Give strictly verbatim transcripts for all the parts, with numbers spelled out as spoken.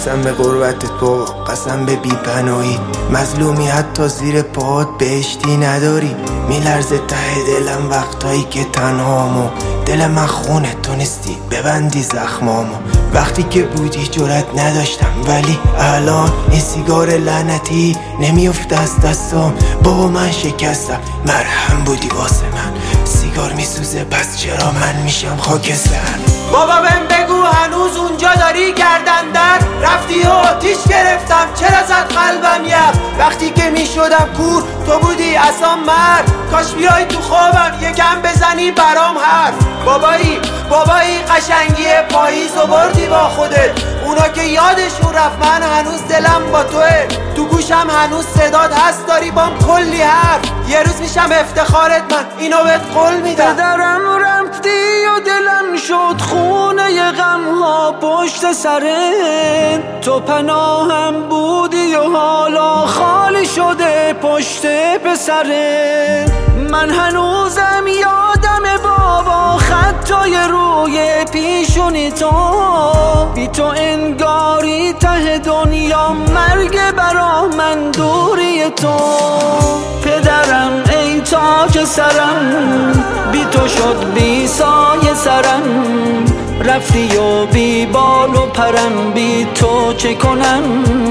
قسم به غربتت بابا، قسم به بی‌پناهی، مظلومی حتی زیر پاهات بهشتی نداری. میلرزه ته دلم وقتایی که تنهامو، دل من خونه تو نیستی ببندی زخمامو. وقتی که بودی جرأت نداشتم ولی الان این سیگار لعنتی نمیفته از دستام. بابا من شکستم، مرهم بودی واسه من. سیگار میسوزه پس چرا من میشم خاکستر؟ بابا بهم بگو هنوز اونجا داری گردن در رفتی و آتیش گرفتم چرا زد قلبم یخ؟ وقتی که میشدم کور تو بودی اصلا مرد. کاش بیای تو خوابم یکم بزنی برام حرف. بابایی بابایی قشنگی پاییز و بردی با خودت. اونا که یادشون رفت من هنوز دلم با توه. تو گوشم هنوز صدات هست داری بام کلی حرف. یه روز میشم افتخارت من اینو بهت قول میدم. پدرم رفتی و دلم شد خونه غم ها پشت سرت. تو پناهم بودی و حالا خالی شده پشت پسرت. من هنوزم یادم بابا خطای روی پیشونی تو. بی تو انگاری ته دنیا مرگ برا من دوری تو. پدرم ای تاج سرم بی تو شد بی سایه سرم. رفتی و بی بال و پرم بی تو چه کنم؟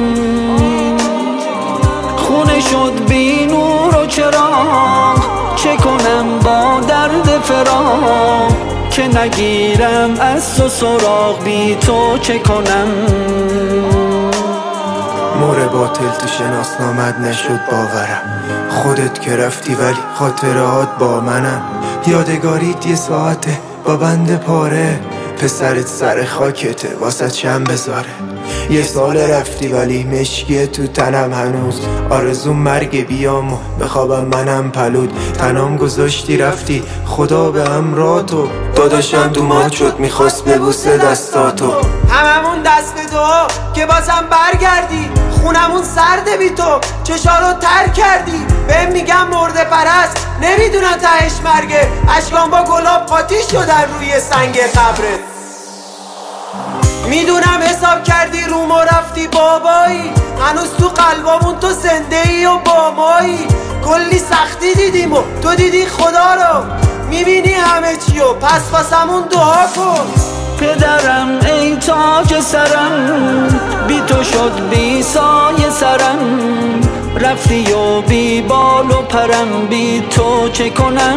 خونه شد بی نور و چراغ چه کنم با درد فراق؟ که نگیرم از تو سراغ بی تو چه کنم؟ مور باطل تو شناسنامت نشد باورم. خودت که رفتی ولی خاطرات با منم. یادگاریت یه ساعته با بند پاره. پسرت سر خاکته واسه چم بذاره. یه سال رفتی ولی مشکی تو تنم هنوز. آرزو مرگ بیام و بخوابم منم پلود. تنام گذاشتی رفتی خدا به همراه تو. داداشم تو مات شد میخواست ببوسه دستاتو. هممون دست به دعا که بازم برگردی. خونمون سرده بی تو چشارو تر کردی. بهم میگم مرده پرست نمیدونن تهش مرگه. اشکام با گلاب قاطی شدن روی سنگ قبرت. میدونم حساب کردی روم و رفتی بابایی. هنوز تو قلبامون تو زنده ای و با مایی. کلی سختی دیدیم و تو دیدی خدا رو. میبینی همه چی و پس واسمون دعا کن. پدرم ای تاج سرم بی تو شد بی سایه سرم. رفتی و بی بال و پرم بی تو چه کنم؟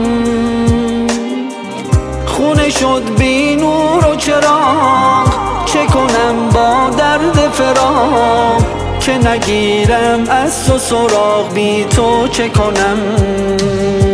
خونه شد بی نور و چراغ چه کنم با درد فراق؟ که نگیرم از تو سراغ بی تو چه کنم؟